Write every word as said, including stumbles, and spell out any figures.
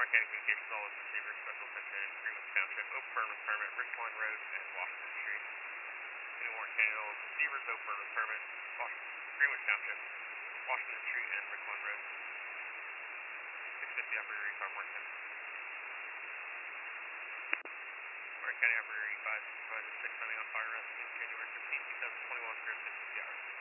Warren County Communications, all those receivers, special attention, Greenwich Township, open for permit, Richland Road, and Washington Street. Any Warren County, all those receivers, open for permit, Greenwich Township, Washington Street, and Richland Road. six fifty operator E five, Warren County. Warren County operator E five, provided six running on fire arrest, January fifteenth, two thousand twenty-one, zero six fifty hours.